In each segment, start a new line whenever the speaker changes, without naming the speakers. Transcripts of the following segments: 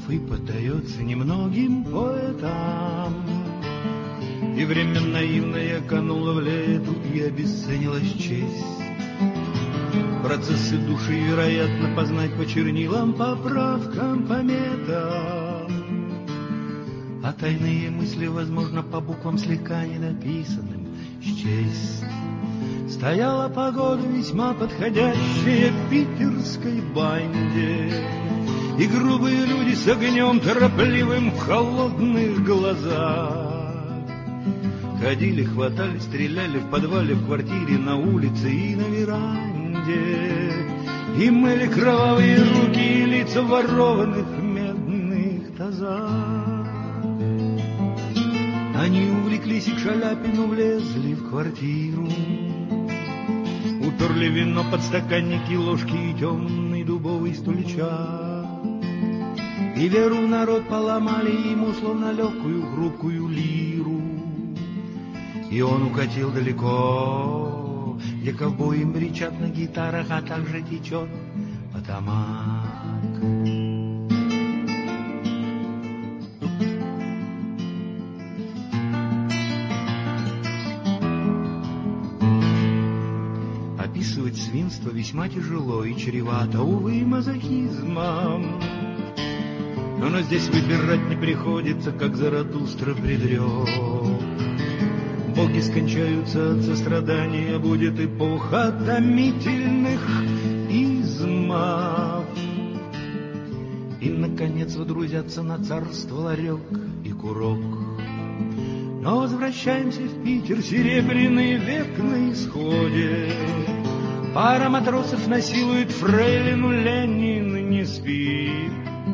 строфы поддается немногим поэтам. И время наивное кануло в лету, и обесценилась честь. Процессы души, вероятно, познать по чернилам, поправкам, пометам. А тайные мысли, возможно, по буквам слегка недописанным счесть. Стояла погода весьма подходящая питерской банде, и грубые люди с огнем торопливым в холодных глазах ходили, хватали, стреляли в подвале, в квартире, на улице и на веранде, и мыли кровавые руки и лица в ворованных медных тазах. Они увлеклись и к Шаляпину влезли в квартиру, уперли вино, подстаканники, ложки и темный дубовый стульчак, и веру в народ поломали ему, словно легкую хрупкую лиру. И он укатил далеко, где ковбои бричат на гитарах, а также течет Потамак. Описывать свинство весьма тяжело и чревато, увы, мазохизмом. Но здесь выбирать не приходится, как Заратустра предрек. Боги скончаются от сострадания, будет эпоха томительных измов. И, наконец, водрузятся на царство ларек и курок. Но возвращаемся в Питер, серебряный век на исходе. Пара матросов насилует фрейлину, Ленин не спит.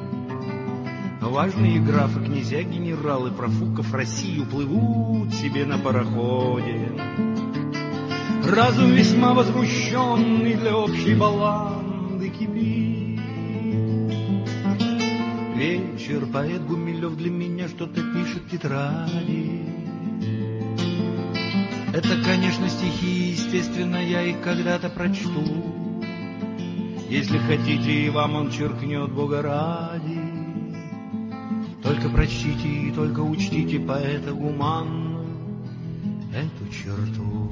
Важные графы, князья, генералы, Профуков, Россию плывут себе на пароходе. Разум весьма возмущенный для общей баланды кипит. Вечер, поэт Гумилев для меня что-то пишет в тетради. Это, конечно, стихи, естественно, я их когда-то прочту. Если хотите, и вам он черкнет, Бога ради. Только прочтите и только учтите поэта гуманно эту черту.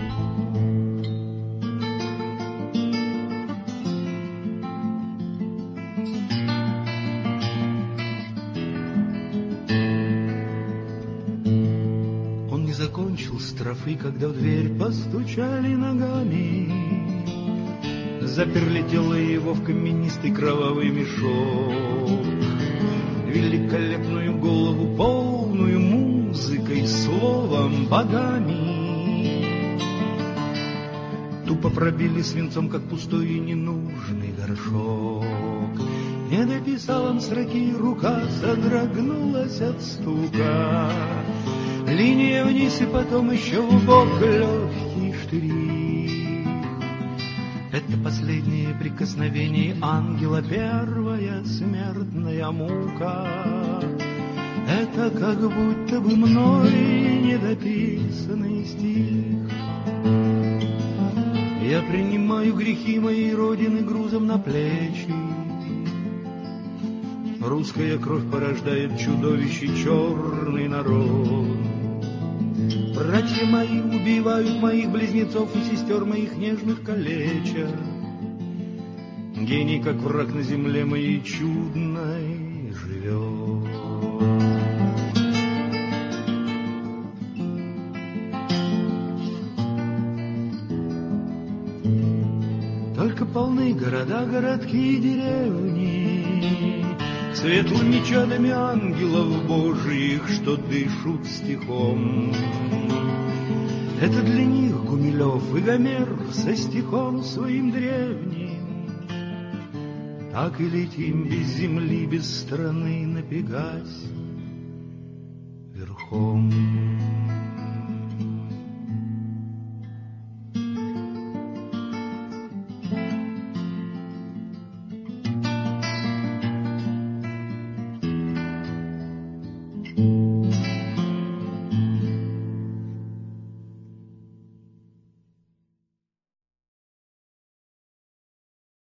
Он не закончил строфы, когда в дверь постучали ногами. Заперли тело его в каменистый кровавый мешок. Великолепную голову, полную музыкой, словом, богами. Тупо пробили свинцом, как пустой и ненужный горшок. Не дописал он строки, рука содрогнулась от стука. Линия вниз и потом еще в бок легкий штрих. Это последнее прикосновение ангела, первая смертная мука. Это как будто бы мной недописанный стих. Я принимаю грехи моей родины грузом на плечи. Русская кровь порождает чудовище, черный народ. Братья мои убивают моих близнецов и сестер моих нежных калеча. Гений, как враг на земле моей чудной, живет. Только полны города, городки и деревни светлыми чадами ангелов божьих, что дышут стихом. Это для них Гумилев и Гомер со стихом своим древним. Так и летим без земли, без страны на Пегасе верхом.